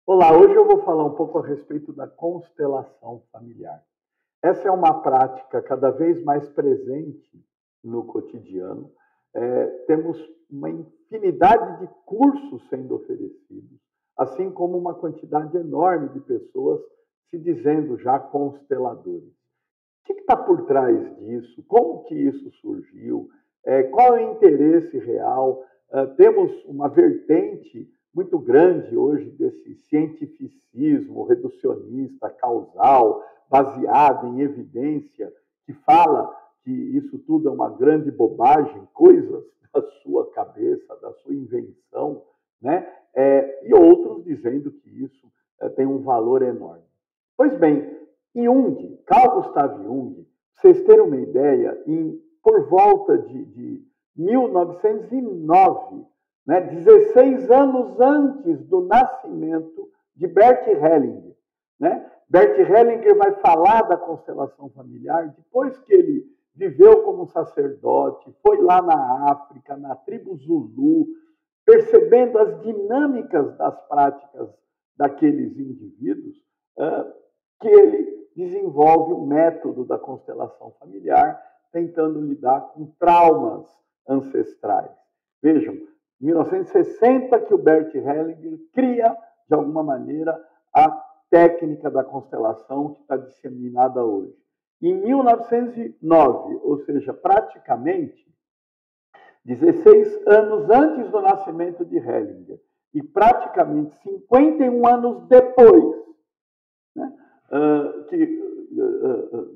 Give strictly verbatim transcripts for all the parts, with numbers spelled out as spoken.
Olá, hoje eu vou falar um pouco a respeito da constelação familiar. Essa é uma prática cada vez mais presente no cotidiano. É, temos uma infinidade de cursos sendo oferecidos, assim como uma quantidade enorme de pessoas se dizendo já consteladores. O que está por trás disso? Como que isso surgiu? É, qual é o interesse real? É, temos uma vertente muito grande hoje desse cientificismo reducionista, causal, baseado em evidência, que fala que isso tudo é uma grande bobagem, coisas da sua cabeça, da sua invenção, né? É, e outros dizendo que isso é, tem um valor enorme. Pois bem, Jung, Carl Gustav Jung, para vocês terem uma ideia, em, por volta de, de mil novecentos e nove, né, dezesseis anos antes do nascimento de Bert Hellinger, né? Bert Hellinger vai falar da constelação familiar depois que ele viveu como sacerdote, foi lá na África, na tribo Zulu, percebendo as dinâmicas das práticas daqueles indivíduos, que ele desenvolve o método da constelação familiar, tentando lidar com traumas ancestrais. Vejam, em mil novecentos e sessenta que o Bert Hellinger cria, de alguma maneira, a técnica da constelação que está disseminada hoje. Em mil novecentos e nove, ou seja, praticamente dezesseis anos antes do nascimento de Hellinger, e praticamente cinquenta e um anos depois, né, uh, que, uh, uh,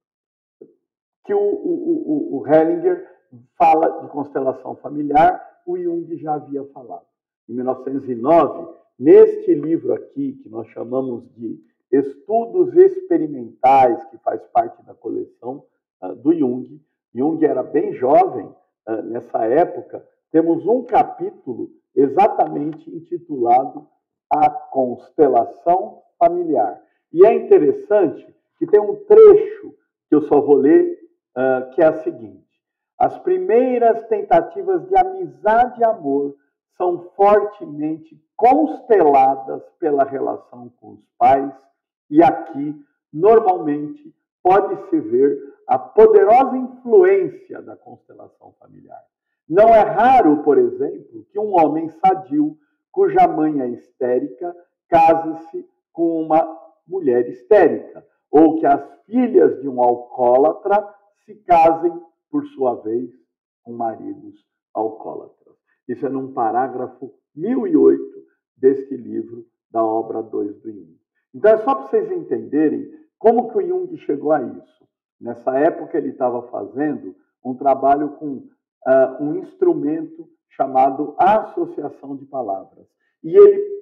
que o, o, o, o Hellinger fala de constelação familiar, o Jung já havia falado. Em mil novecentos e nove, neste livro aqui, que nós chamamos de Estudos Experimentais, que faz parte da coleção uh, do Jung, Jung era bem jovem uh, nessa época, temos um capítulo exatamente intitulado A Constelação Familiar. E é interessante que tem um trecho que eu só vou ler, uh, que é a seguinte: as primeiras tentativas de amizade e amor são fortemente consteladas pela relação com os pais, e aqui, normalmente, pode-se ver a poderosa influência da constelação familiar. Não é raro, por exemplo, que um homem sadio, cuja mãe é histérica, case-se com uma mulher histérica, ou que as filhas de um alcoólatra se casem, por sua vez, com maridos alcoólatras. Isso é num parágrafo mil e oito deste livro, da obra dois do Jung. Então, é só para vocês entenderem como que o Jung chegou a isso. Nessa época, ele estava fazendo um trabalho com uh, um instrumento chamado associação de palavras. E ele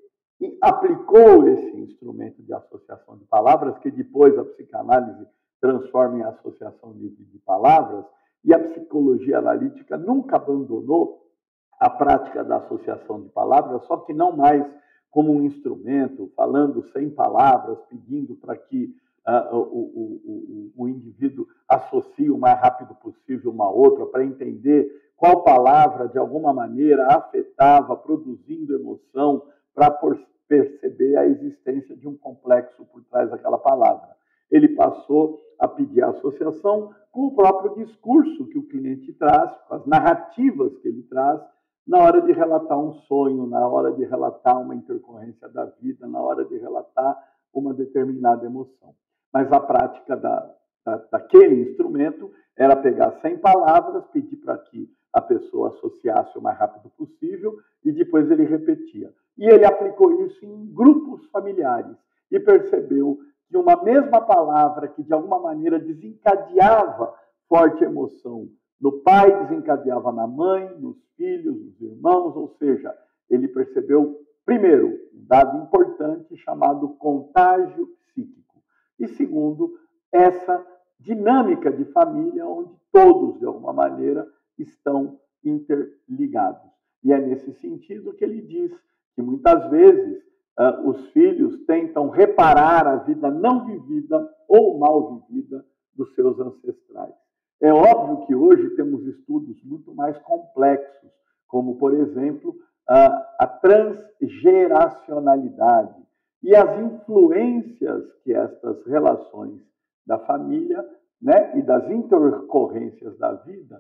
aplicou esse instrumento de associação de palavras, que depois a psicanálise transforma em associação livre de palavras, e a psicologia analítica nunca abandonou a prática da associação de palavras, só que não mais como um instrumento, falando sem palavras, pedindo para que uh, o, o, o, o indivíduo associe o mais rápido possível uma outra, para entender qual palavra, de alguma maneira, afetava, produzindo emoção, para perceber a existência de um complexo por trás daquela palavra. Ele passou a pedir a associação com o próprio discurso que o cliente traz, com as narrativas que ele traz, na hora de relatar um sonho, na hora de relatar uma intercorrência da vida, na hora de relatar uma determinada emoção. Mas a prática da, da, daquele instrumento era pegar cem palavras, pedir para que a pessoa associasse o mais rápido possível e depois ele repetia. E ele aplicou isso em grupos familiares e percebeu que uma mesma palavra que de alguma maneira desencadeava forte emoção no pai, desencadeava na mãe, nos filhos, nos irmãos, ou seja, ele percebeu, primeiro, um dado importante chamado contágio psíquico. E segundo, essa dinâmica de família onde todos, de alguma maneira, estão interligados. E é nesse sentido que ele diz que muitas vezes uh, os filhos tentam reparar a vida não vivida ou mal vivida dos seus ancestrais. É óbvio que hoje temos estudos muito mais complexos, como, por exemplo, a, a transgeracionalidade, e as influências que estas relações da família, né, e das intercorrências da vida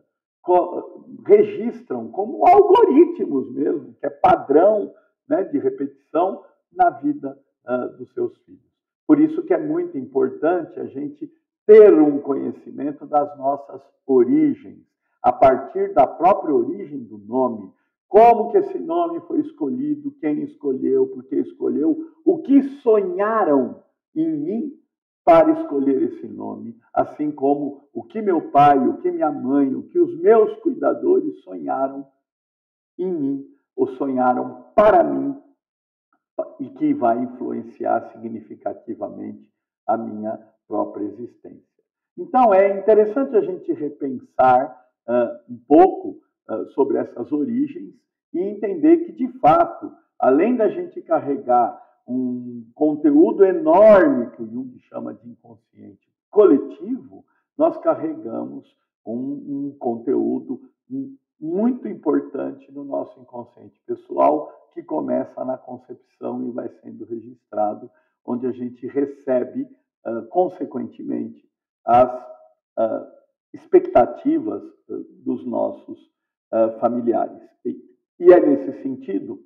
registram como algoritmos mesmo, que é padrão, né, de repetição na vida uh, dos seus filhos. Por isso que é muito importante a gente ter um conhecimento das nossas origens, a partir da própria origem do nome, como que esse nome foi escolhido, quem escolheu, por que escolheu, o que sonharam em mim para escolher esse nome, assim como o que meu pai, o que minha mãe, o que os meus cuidadores sonharam em mim, ou sonharam para mim, e que vai influenciar significativamente a minha própria existência. Então, é interessante a gente repensar uh, um pouco uh, sobre essas origens e entender que, de fato, além da gente carregar um conteúdo enorme que o Jung chama de inconsciente coletivo, nós carregamos um, um conteúdo muito importante no nosso inconsciente pessoal, que começa na concepção e vai sendo registrado, onde a gente recebe, uh, consequentemente, as uh, expectativas uh, dos nossos uh, familiares. E, e é nesse sentido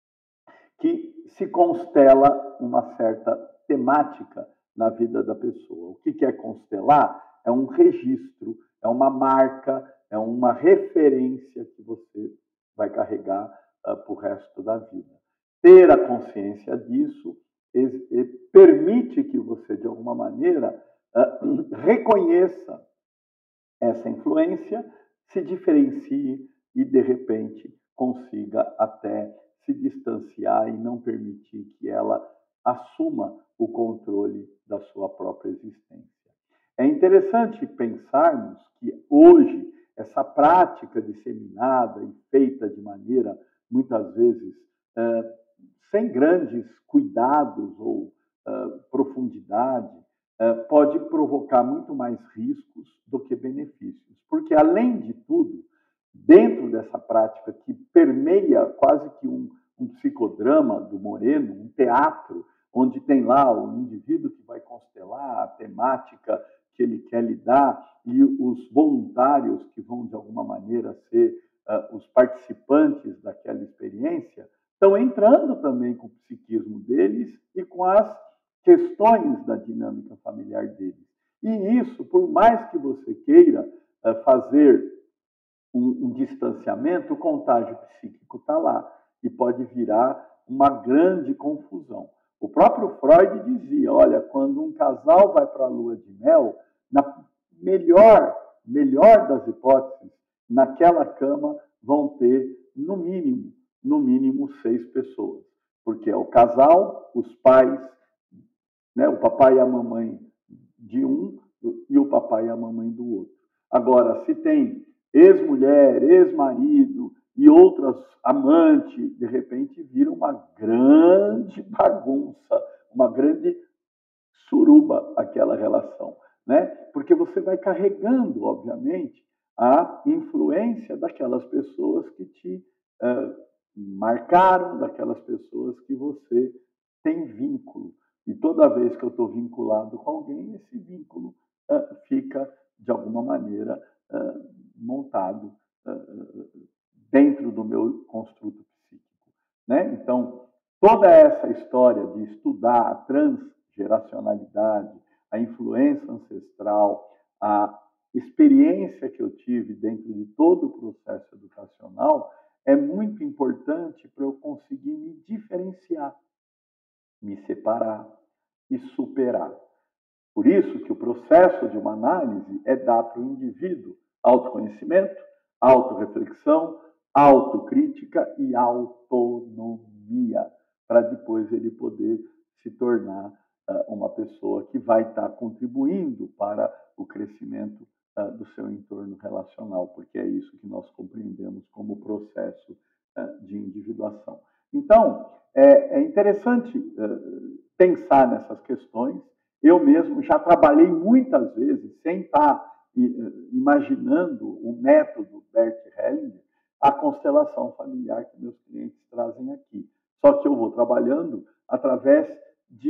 que se constela uma certa temática na vida da pessoa. O que é constelar? É um registro, é uma marca, é uma referência que você vai carregar uh, para o resto da vida. Ter a consciência disso permite que você, de alguma maneira, uh, reconheça essa influência, se diferencie e, de repente, consiga até se distanciar e não permitir que ela assuma o controle da sua própria existência. É interessante pensarmos que hoje essa prática disseminada e feita de maneira, muitas vezes, eh, sem grandes cuidados ou eh, profundidade, eh, pode provocar muito mais riscos do que benefícios. Porque, além de tudo, dentro dessa prática que permeia quase que um, um psicodrama do Moreno, um teatro, onde tem lá o indivíduo que vai constelar a temática que ele quer lidar e os voluntários que vão, de alguma maneira, ser uh, os participantes daquela experiência, estão entrando também com o psiquismo deles e com as questões da dinâmica familiar deles. E isso, por mais que você queira uh, fazer um, um distanciamento, o contágio psíquico está lá e pode virar uma grande confusão. O próprio Freud dizia, olha, quando um casal vai para a lua de mel, na melhor, melhor das hipóteses, naquela cama vão ter, no mínimo, no mínimo seis pessoas. Porque é o casal, os pais, né, o papai e a mamãe de um e o papai e a mamãe do outro. Agora, se tem ex-mulher, ex-marido e outras amantes, de repente vira uma grande bagunça, uma grande suruba aquela relação, né? Porque você vai carregando, obviamente, a influência daquelas pessoas que te uh, marcaram, daquelas pessoas que você tem vínculo. E toda vez que eu estou vinculado com alguém, esse vínculo uh, fica, de alguma maneira, uh, montado uh, dentro do meu construto psíquico, né? Então, toda essa história de estudar a transgeracionalidade, a influência ancestral, a experiência que eu tive dentro de todo o processo educacional é muito importante para eu conseguir me diferenciar, me separar e superar. Por isso que o processo de uma análise é dar para o indivíduo autoconhecimento, autorreflexão, autocrítica e autonomia, para depois ele poder se tornar uh, uma pessoa que vai estar contribuindo para o crescimento uh, do seu entorno relacional, porque é isso que nós compreendemos como processo uh, de individuação. Então, é, é interessante uh, pensar nessas questões. Eu mesmo já trabalhei muitas vezes, sem estar imaginando o método Bert Hellinger, a constelação familiar que meus clientes trazem aqui. Só que eu vou trabalhando através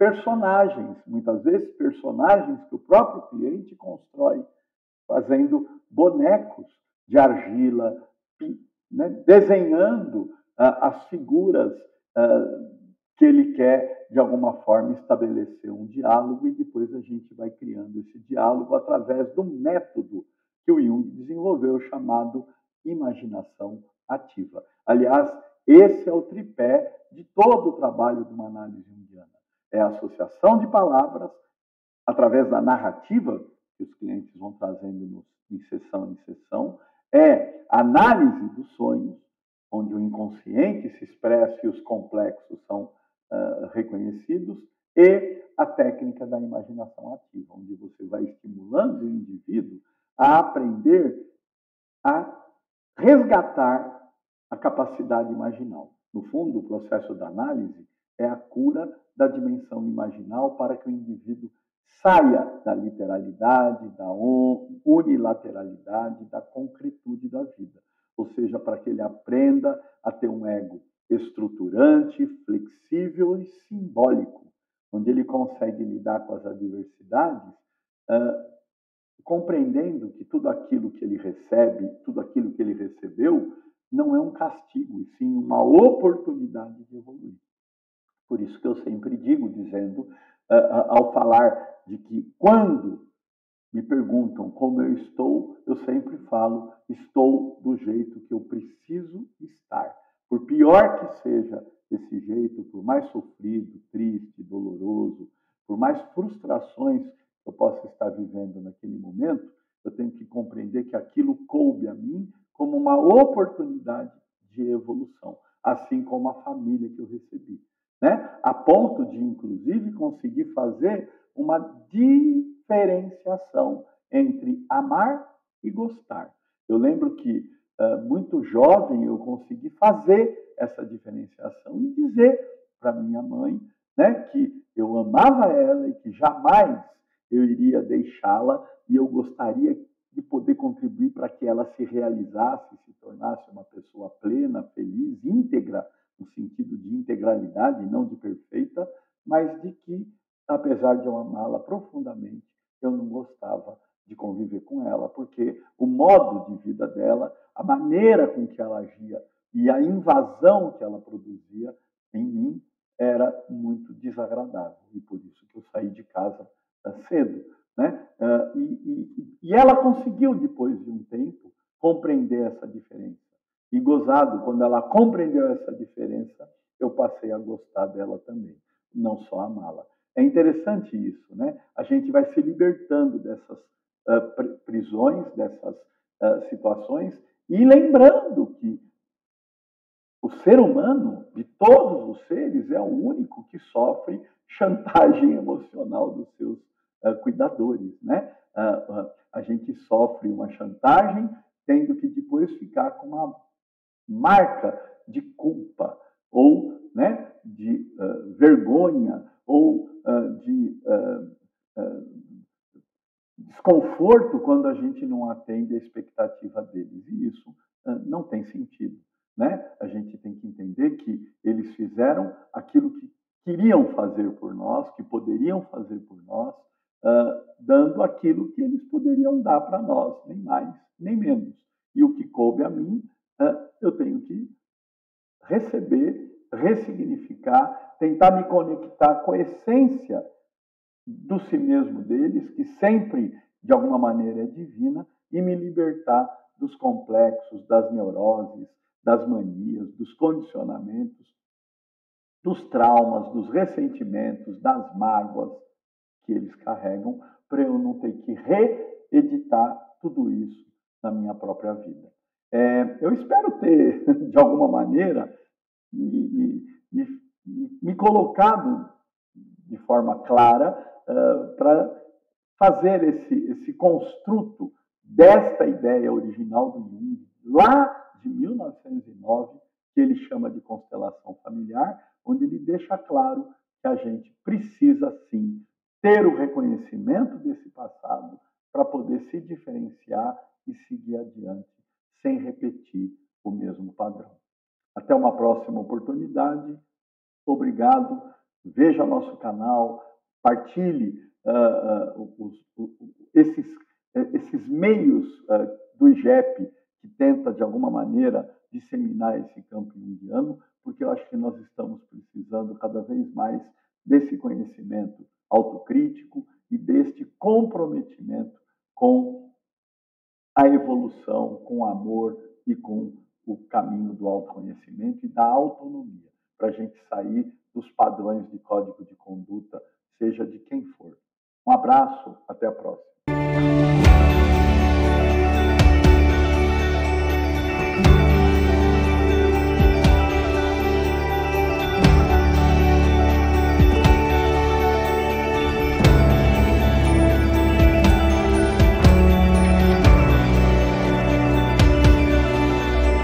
personagens, muitas vezes personagens que o próprio cliente constrói, fazendo bonecos de argila, né, desenhando ah, as figuras ah, que ele quer, de alguma forma, estabelecer um diálogo, e depois a gente vai criando esse diálogo através do método que o Jung desenvolveu, chamado imaginação ativa. Aliás, esse é o tripé de todo o trabalho de uma análise junguiana. É a associação de palavras, através da narrativa que os clientes vão trazendo em sessão em sessão, é a análise dos sonhos, onde o inconsciente se expressa e os complexos são uh, reconhecidos, e a técnica da imaginação ativa, onde você vai estimulando o indivíduo a aprender a resgatar a capacidade imaginal. No fundo, o processo da análise é a cura da dimensão imaginal para que o indivíduo saia da literalidade, da unilateralidade, da concretude da vida. Ou seja, para que ele aprenda a ter um ego estruturante, flexível e simbólico, onde ele consegue lidar com as adversidades, uh, compreendendo que tudo aquilo que ele recebe, tudo aquilo que ele recebeu, não é um castigo, e sim uma oportunidade de evoluir. Por isso que eu sempre digo, dizendo, uh, ao falar de que quando me perguntam como eu estou, eu sempre falo, estou do jeito que eu preciso estar. Por pior que seja esse jeito, por mais sofrido, triste, doloroso, por mais frustrações que eu possa estar vivendo naquele momento, eu tenho que compreender que aquilo coube a mim como uma oportunidade de evolução, assim como a família que eu recebi, né? A ponto de, inclusive, conseguir fazer uma diferenciação entre amar e gostar. Eu lembro que, uh, muito jovem, eu consegui fazer essa diferenciação e dizer para minha mãe, né, que eu amava ela e que jamais eu iria deixá-la, e eu gostaria de poder contribuir para que ela se realizasse, se tornasse uma pessoa plena, feliz, íntegra, no sentido de integralidade, não de perfeita, mas de que, apesar de eu amá-la profundamente, eu não gostava de conviver com ela, porque o modo de vida dela, a maneira com que ela agia e a invasão que ela produzia em mim era muito desagradável. E por isso que eu saí de casa cedo, né? E, e, e ela conseguiu, depois de um tempo, compreender essa diferença. E gozado, quando ela compreendeu essa diferença, eu passei a gostar dela também, não só amá-la. É interessante isso, né? A gente vai se libertando dessas uh, prisões, dessas uh, situações, e lembrando que o ser humano, de todos os seres, é o único que sofre chantagem emocional dos seus uh, cuidadores, né? Uh, uh, a gente sofre uma chantagem, tendo que depois ficar com uma marca de culpa, ou, né, de uh, vergonha, ou uh, de uh, uh, desconforto quando a gente não atende a expectativa deles. E isso uh, não tem sentido, né? A gente tem que entender que eles fizeram aquilo que queriam fazer por nós, que poderiam fazer por nós, uh, dando aquilo que eles poderiam dar para nós, nem mais, nem menos. E o que coube a mim, uh, eu tenho que receber, ressignificar, tentar me conectar com a essência do si mesmo deles, que sempre, de alguma maneira, é divina, e me libertar dos complexos, das neuroses, das manias, dos condicionamentos, dos traumas, dos ressentimentos, das mágoas que eles carregam, para eu não ter que reeditar tudo isso na minha própria vida. É, eu espero ter, de alguma maneira, me, me, me, me colocado de forma clara uh, para fazer esse, esse construto desta ideia original do Jung, lá de mil novecentos e nove, que ele chama de constelação familiar, onde ele deixa claro que a gente precisa, sim, ter o reconhecimento desse passado para poder se diferenciar e seguir adiante, sem repetir o mesmo padrão. Até uma próxima oportunidade. Obrigado veja nosso canal, partilhe uh, uh, os, os, esses, esses meios uh, do I G E P que tenta, de alguma maneira, disseminar esse campo junguiano, porque eu acho que nós estamos precisando cada vez mais desse conhecimento autocrítico e deste comprometimento com a evolução, com o amor e com o caminho do autoconhecimento e da autonomia, para a gente sair dos padrões de código de conduta, seja de quem for. Um abraço, até a próxima.